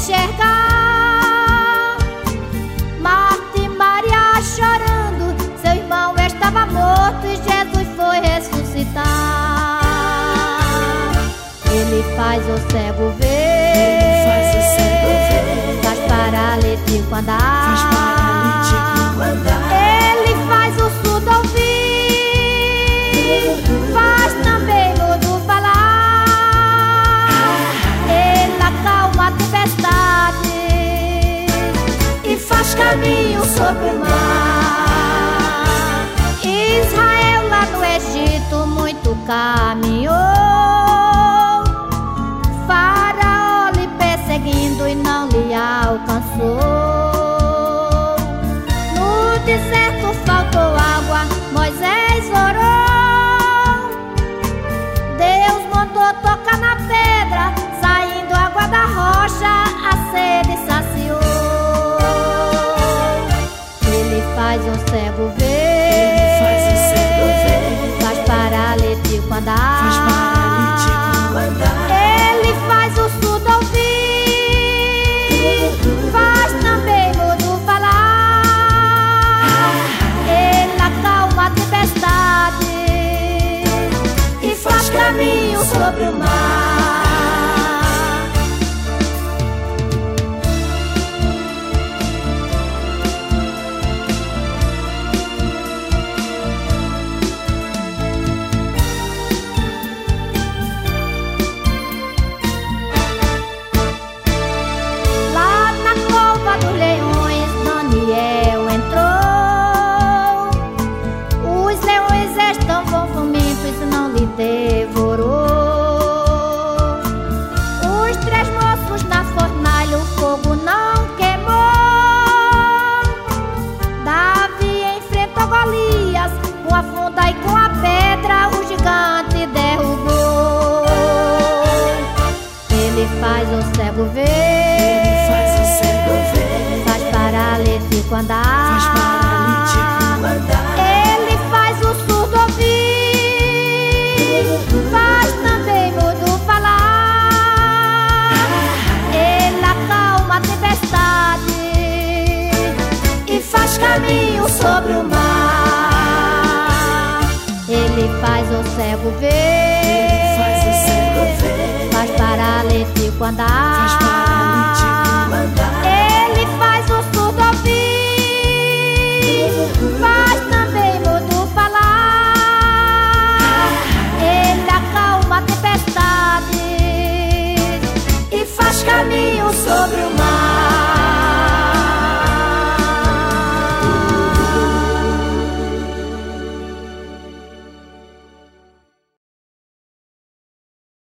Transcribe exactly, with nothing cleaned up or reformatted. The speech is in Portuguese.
enxergar. Marta e Maria chorando, seu irmão estava morto e Jesus foi ressuscitar. Ele faz o cego ver, Ele faz o cego ver, faz paralítico andar, faz paralítico andar. Ele faz o surdo ouvir, faz também mudo falar. Ele acalma a tempestade e faz caminho sobre o mar. Israel lá no Egito muito caminhou, Faraó lhe perseguindo e não lhe alcançou. No deserto faltou água, Moisés orou. Deus mandou tocar na pedra, saindo água da rocha, a sede saciou. Ele faz um cego ver, Ele faz o cego ver, faz paralítico andar, faz paralítico andar. Ele faz o surdo ouvir, faz também mudo falar. Ele acalma a tempestade e faz caminho sobre o mar. Devorou os três moços na fornalha, o fogo não queimou. Davi enfrentou Golias com a funda e com a pedra, o gigante derrubou. Ele faz o cego ver, Ele faz o cego ver, faz paralítico andar, faz paralítico andar. Ele faz o surdo ouvir, faz também mudo falar. Ele acalma a tempestade e faz caminho sobre o mar. Ele faz o cego ver, Ele faz o cego ver, faz paralítico andar, faz paralítico